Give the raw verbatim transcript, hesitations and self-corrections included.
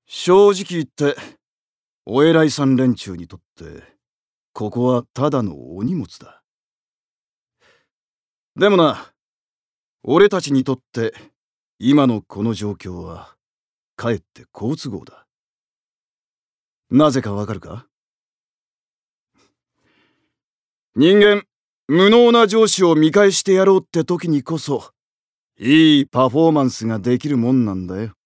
正直言って、お偉いさん連中にとって、ここはただのお荷物だ。でもな、俺たちにとって、今のこの状況は、かえって好都合だ。なぜかわかるか？人間、無能な上司を見返してやろうって時にこそ、いいパフォーマンスができるもんなんだよ。